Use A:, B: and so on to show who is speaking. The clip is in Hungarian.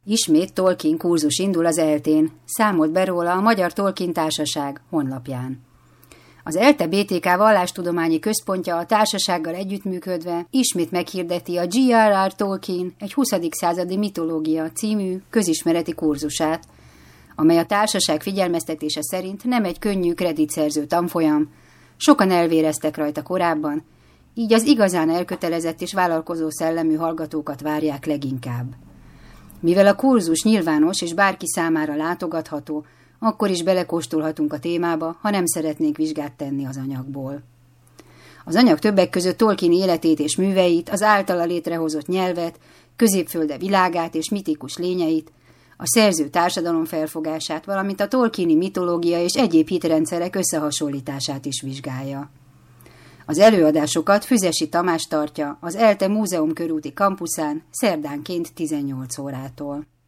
A: Ismét Tolkien kurzus indul az ELTE-n, számolt be róla a Magyar Tolkien Társaság honlapján. Az ELTE BTK vallástudományi központja a társasággal együttműködve ismét meghirdeti a J.R.R. Tolkien egy 20. századi mitológia című közismereti kurzusát, amely a társaság figyelmeztetése szerint nem egy könnyű kreditszerző tanfolyam, sokan elvéreztek rajta korábban, így az igazán elkötelezett és vállalkozó szellemű hallgatókat várják leginkább. Mivel a kurzus nyilvános és bárki számára látogatható, akkor is belekóstolhatunk a témába, ha nem szeretnénk vizsgát tenni az anyagból. Az anyag többek között Tolkien életét és műveit, az általa létrehozott nyelvet, Középfölde világát és mitikus lényeit, a szerző társadalomfelfogását, valamint a tolkieni mitológia és egyéb hitrendszerek összehasonlítását is vizsgálja. Az előadásokat Füzesi Tamás tartja az ELTE múzeum körúti kampuszán szerdánként 18 órától.